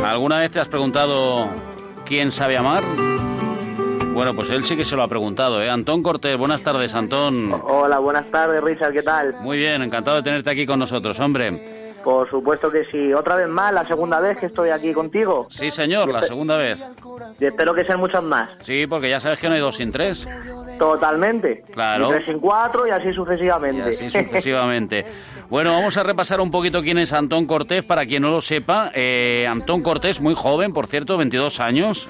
¿Alguna vez te has preguntado quién sabe amar? Bueno, pues él sí que se lo ha preguntado, ¿eh? Antón Cortés, buenas tardes, Antón. Hola, buenas tardes, Richard, ¿qué tal? Muy bien, encantado de tenerte aquí con nosotros, hombre. Por supuesto que sí. Otra vez más, la segunda vez que estoy aquí contigo. Sí, señor, la segunda vez. Y espero que sean muchas más. Sí, porque ya sabes que no hay 2 sin 3. Totalmente. Claro. Y 3 sin 4 y así sucesivamente. Y así sucesivamente. Bueno, vamos a repasar un poquito quién es Antón Cortés, para quien no lo sepa. Antón Cortés, muy joven, por cierto, 22 años.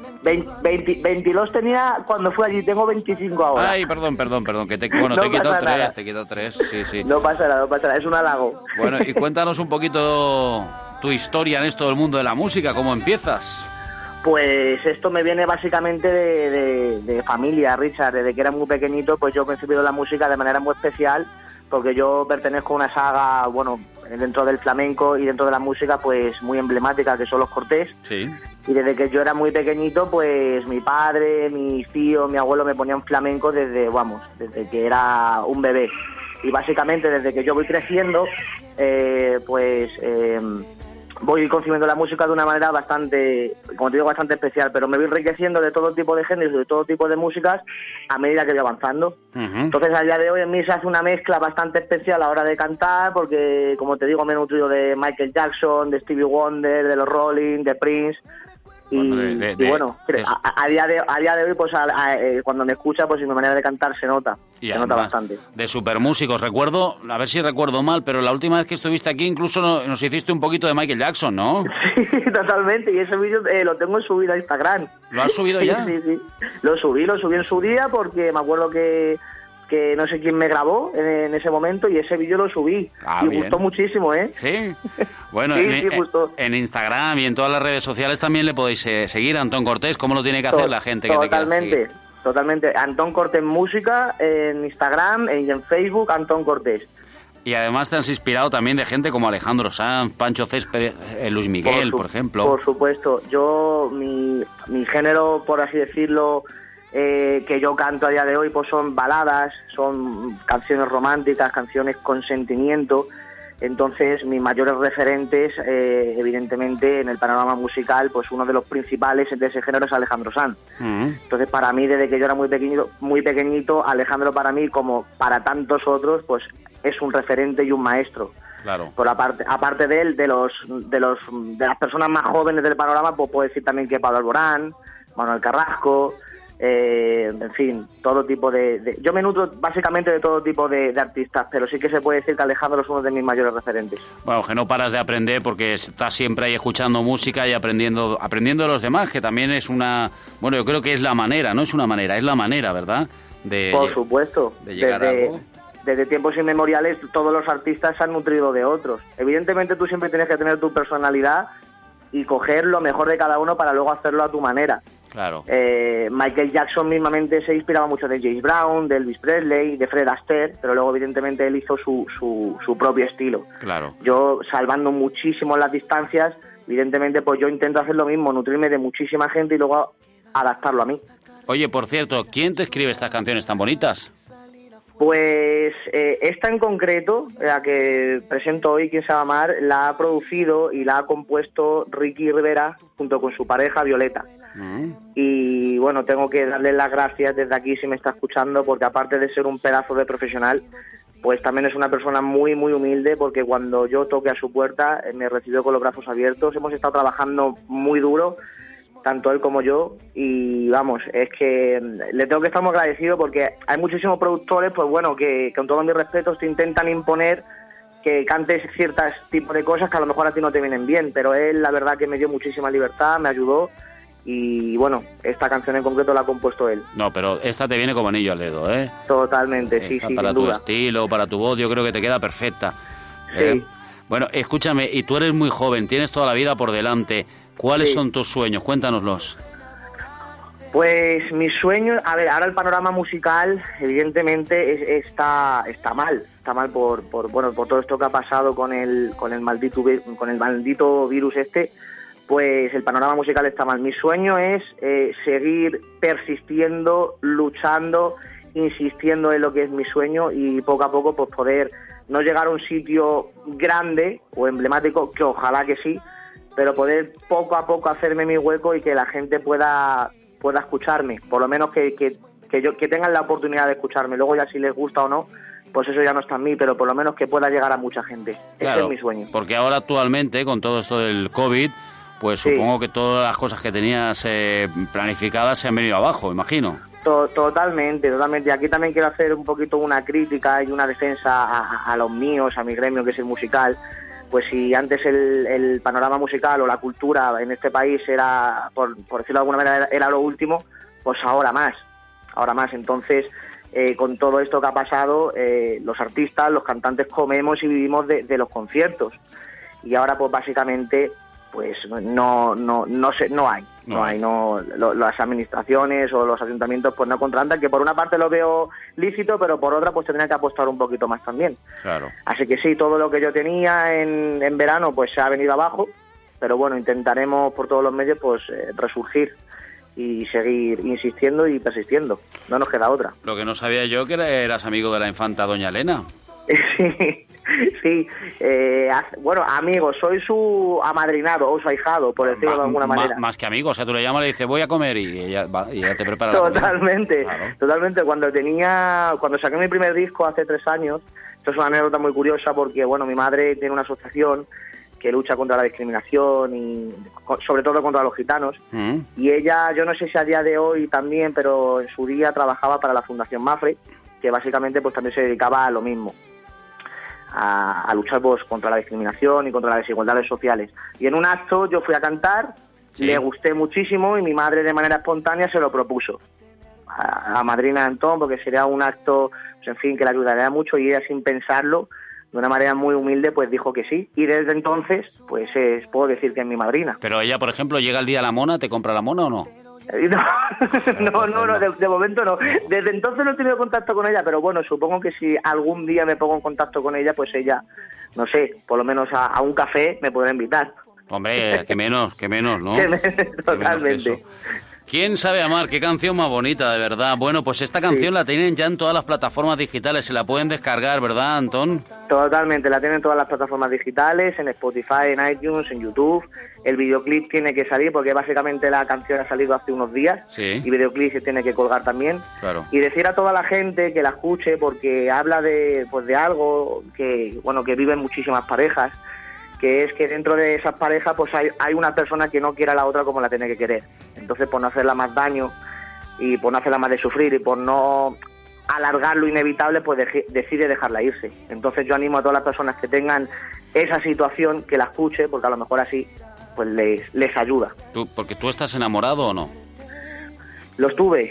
22 tenía cuando fui allí, tengo 25 ahora. Ay, perdón, que te No he quitado 3, sí. No pasa nada, es un halago. Bueno, y cuéntanos un poquito tu historia en esto del mundo de la música, ¿cómo empiezas? Pues esto me viene básicamente de familia, Richard. Desde que era muy pequeñito, pues yo he concebido la música de manera muy especial, porque yo pertenezco a una saga, bueno, dentro del flamenco y dentro de la música, pues muy emblemática, que son los Cortés. Sí. Y desde que yo era muy pequeñito, pues mi padre, mis tíos, mi abuelo me ponían flamenco desde que era un bebé. Y básicamente desde que yo voy creciendo, voy concibiendo la música de una manera bastante, como te digo, bastante especial, pero me voy enriqueciendo de todo tipo de géneros, de todo tipo de músicas a medida que voy avanzando. Uh-huh. Entonces, a día de hoy en mí se hace una mezcla bastante especial a la hora de cantar, porque, como te digo, me he nutrido de Michael Jackson, de Stevie Wonder, de los Rolling, de Prince. Y bueno, a día de hoy, pues cuando me escucha, pues en mi manera de cantar se nota. Y se nota bastante. De supermúsicos, recuerdo, a ver si recuerdo mal, pero la última vez que estuviste aquí incluso nos hiciste un poquito de Michael Jackson, ¿no? Sí, totalmente, y ese vídeo lo tengo subido a Instagram. ¿Lo has subido ya? Sí. Lo subí en su día porque me acuerdo que no sé quién me grabó en ese momento y ese vídeo lo subí. Y bien. Gustó muchísimo, ¿eh? Sí. Bueno, sí, gustó. En Instagram y en todas las redes sociales también le podéis seguir a Antón Cortés. ¿Cómo lo tiene que hacer la gente que te quiera seguir? Totalmente. Antón Cortés Música en Instagram y en Facebook, Antón Cortés. Y además te has inspirado también de gente como Alejandro Sanz, Pancho Céspedes, Luis Miguel, por ejemplo. Por supuesto. Yo, mi género, por así decirlo, que yo canto a día de hoy, pues son baladas, son canciones románticas, canciones con sentimiento. Entonces, mis mayores referentes, evidentemente, en el panorama musical, pues uno de los principales de ese género es Alejandro Sanz. Uh-huh. Entonces, para mí, desde que yo era muy pequeñito, Alejandro para mí, como para tantos otros, pues es un referente y un maestro. Claro. Por aparte de él, de las personas más jóvenes del panorama, pues puedo decir también que Pablo Alborán, Manuel Carrasco, en fin, todo tipo yo me nutro básicamente de todo tipo de artistas, pero sí que se puede decir que Alejandro es uno de mis mayores referentes. Bueno, que no paras de aprender porque estás siempre ahí escuchando música y aprendiendo de los demás, que también es bueno, yo creo que es la manera, no es una manera, es la manera, ¿verdad? Por supuesto, de llegar a algo. Desde tiempos inmemoriales todos los artistas se han nutrido de otros. Evidentemente tú siempre tienes que tener tu personalidad y coger lo mejor de cada uno para luego hacerlo a tu manera. Claro. Michael Jackson mismamente se inspiraba mucho de James Brown, de Elvis Presley, de Fred Astaire, pero luego evidentemente él hizo su propio estilo. Claro. Yo, salvando muchísimo las distancias, evidentemente pues yo intento hacer lo mismo, nutrirme de muchísima gente y luego adaptarlo a mí. Oye, por cierto, ¿quién te escribe estas canciones tan bonitas? Pues esta en concreto, la que presento hoy, Quién sabe amar, la ha producido y la ha compuesto Ricky Rivera junto con su pareja Violeta. Y bueno, tengo que darle las gracias desde aquí si me está escuchando, porque aparte de ser un pedazo de profesional, pues también es una persona muy, muy humilde, porque cuando yo toqué a su puerta me recibió con los brazos abiertos. Hemos estado trabajando muy duro, tanto él como yo, y vamos, es que le tengo que estar muy agradecido porque hay muchísimos productores, pues bueno, que con todos mis respetos te intentan imponer que cantes ciertos tipos de cosas que a lo mejor a ti no te vienen bien, pero él la verdad que me dio muchísima libertad, me ayudó, y bueno, esta canción en concreto la ha compuesto él. No, pero esta te viene como anillo al dedo, ¿eh? Totalmente, sí, para sin tu duda. estilo, para tu voz, yo creo que te queda perfecta. Sí. Bueno, escúchame, y tú eres muy joven, tienes toda la vida por delante. ¿Cuáles son tus sueños? Cuéntanoslos. Pues mis sueños, a ver, ahora el panorama musical evidentemente está mal por todo esto que ha pasado con el maldito virus este, pues el panorama musical está mal. Mi sueño es seguir persistiendo, luchando, insistiendo en lo que es mi sueño y poco a poco pues poder no llegar a un sitio grande o emblemático, que ojalá que sí, pero poder poco a poco hacerme mi hueco y que la gente pueda escucharme, por lo menos que tengan la oportunidad de escucharme. Luego ya si les gusta o no, pues eso ya no está en mí, pero por lo menos que pueda llegar a mucha gente. Claro, ese es mi sueño. Porque ahora actualmente, con todo esto del COVID, pues sí, supongo que todas las cosas que tenías planificadas se han venido abajo, imagino. Totalmente. Y aquí también quiero hacer un poquito una crítica y una defensa a los míos, a mi gremio, que es el musical. Pues si antes el panorama musical o la cultura en este país era, por decirlo de alguna manera, era lo último, pues ahora más. Entonces, con todo esto que ha pasado, los artistas, los cantantes comemos y vivimos de los conciertos. Y ahora, pues básicamente, pues no hay. Las administraciones o los ayuntamientos pues no contratan, que por una parte lo veo lícito, pero por otra pues tendría que apostar un poquito más también. Claro. Así que sí, todo lo que yo tenía en verano pues se ha venido abajo, pero bueno, intentaremos por todos los medios pues resurgir y seguir insistiendo y persistiendo. No nos queda otra. Lo que no sabía yo que eras amigo de la infanta doña Elena. Sí, bueno, amigo, soy su amadrinado o su ahijado, por decirlo de alguna manera. Más que amigo, o sea, tú le llamas y le dices voy a comer y ella te prepara Totalmente, la comida. Totalmente. Cuando saqué mi primer disco hace 3 años, esto es una anécdota muy curiosa porque, bueno, mi madre tiene una asociación que lucha contra la discriminación y sobre todo contra los gitanos. Y ella, yo no sé si a día de hoy también, pero en su día trabajaba para la Fundación Mafre, que básicamente pues también se dedicaba a lo mismo. A luchar pues contra la discriminación y contra las desigualdades sociales. Y en un acto yo fui a cantar, sí, le gusté muchísimo y mi madre de manera espontánea se lo propuso a madrina Antón, porque sería un acto, pues, en fin, que le ayudaría mucho, y ella sin pensarlo, de una manera muy humilde, pues dijo que sí. Y desde entonces, pues puedo decir que es mi madrina. Pero ella, por ejemplo, llega el día de la mona, ¿te compra la mona o no? No, de momento no. Desde entonces no he tenido contacto con ella, pero bueno, supongo que si algún día me pongo en contacto con ella, pues ella, no sé, por lo menos a un café me podrá invitar. Hombre, que menos, ¿no? Totalmente. ¿Quién sabe amar? Qué canción más bonita, de verdad. Bueno, pues esta canción la tienen ya en todas las plataformas digitales, se la pueden descargar, ¿verdad, Antón? Totalmente, la tienen en todas las plataformas digitales, en Spotify, en iTunes, en YouTube. El videoclip tiene que salir porque básicamente la canción ha salido hace unos días, sí, y videoclip se tiene que colgar también. Claro. Y decir a toda la gente que la escuche, porque habla de algo que, bueno, que viven muchísimas parejas, que es que dentro de esas parejas pues hay una persona que no quiere a la otra como la tiene que querer. Entonces, por no hacerla más daño y por no hacerla más de sufrir y por no alargar lo inevitable, pues decide dejarla irse. Entonces yo animo a todas las personas que tengan esa situación que la escuche, porque a lo mejor así pues les ayuda. ¿Porque tú estás enamorado o no? Los tuve,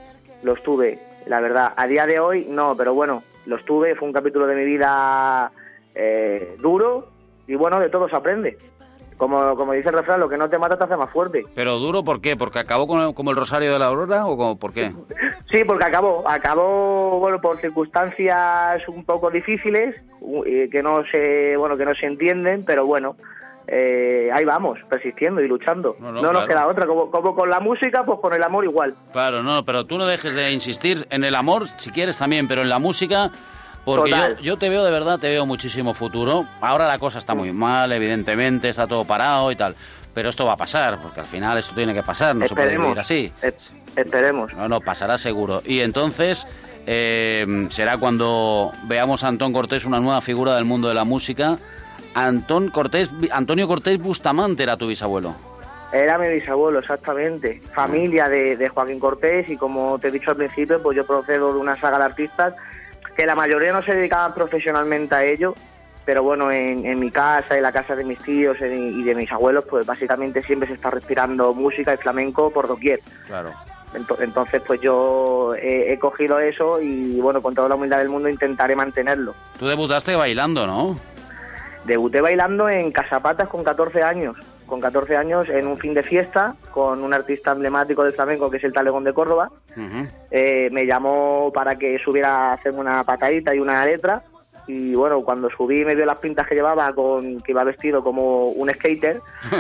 la verdad. A día de hoy no, pero bueno, los tuve. Fue un capítulo de mi vida duro. Y bueno, de todo se aprende. Como dice el refrán, lo que no te mata te hace más fuerte. ¿Pero duro por qué? ¿Porque acabó como el Rosario de la Aurora o por qué? Sí, porque acabó, bueno, por circunstancias un poco difíciles, que no se entienden, pero bueno, ahí vamos, persistiendo y luchando. No claro, nos queda otra, como con la música, pues con el amor igual. Claro, no, pero tú no dejes de insistir en el amor, si quieres también, pero en la música... Porque yo te veo, de verdad, te veo muchísimo futuro. Ahora la cosa está muy mal, evidentemente, está todo parado y tal. Pero esto va a pasar, porque al final esto tiene que pasar, no se puede vivir así. Esperemos. No, pasará seguro. Y entonces será cuando veamos a Antón Cortés, una nueva figura del mundo de la música. Antonio Cortés Bustamante era tu bisabuelo. Era mi bisabuelo, exactamente. Familia de Joaquín Cortés, y como te he dicho al principio, pues yo procedo de una saga de artistas que la mayoría no se dedicaban profesionalmente a ello, pero bueno, en mi casa, en la casa de mis tíos y de mis abuelos, pues básicamente siempre se está respirando música y flamenco por doquier. Claro. Entonces, pues yo he cogido eso y, bueno, con toda la humildad del mundo intentaré mantenerlo. Tú debutaste bailando, ¿no? Debuté bailando en Casapatas con 14 años. Con 14 años en un fin de fiesta con un artista emblemático del flamenco que es el Talegón de Córdoba. Me llamó para que subiera a hacerme una patadita y una letra, y bueno, cuando subí me vio las pintas que llevaba, que iba vestido como un skater,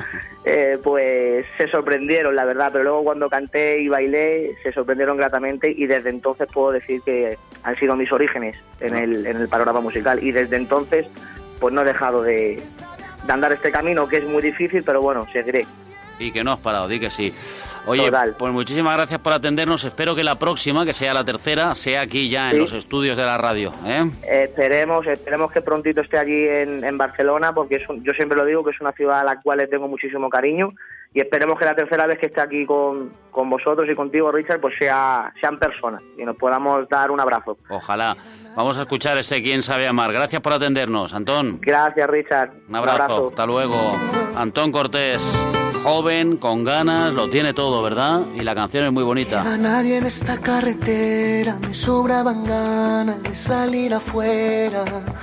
pues se sorprendieron, la verdad, pero luego cuando canté y bailé se sorprendieron gratamente, y desde entonces puedo decir que han sido mis orígenes en el panorama musical, y desde entonces pues no he dejado de andar este camino, que es muy difícil, pero bueno, seguiré. Y que no has parado, di que sí. Oye, Total. Pues muchísimas gracias por atendernos. Espero que la próxima, que sea la tercera, sea aquí ya en los estudios de la radio, ¿eh? Esperemos que prontito esté allí en Barcelona, porque yo siempre lo digo, que es una ciudad a la cual le tengo muchísimo cariño, y esperemos que la tercera vez que esté aquí con vosotros y contigo, Richard, pues sea en persona y nos podamos dar un abrazo. Ojalá. Vamos a escuchar ese Quién sabe amar. Gracias por atendernos, Antón. Gracias, Richard. Un abrazo. Hasta luego. Antón Cortés, joven, con ganas, lo tiene todo, ¿verdad? Y la canción es muy bonita. A nadie en esta carretera, me sobraban ganas de salir afuera.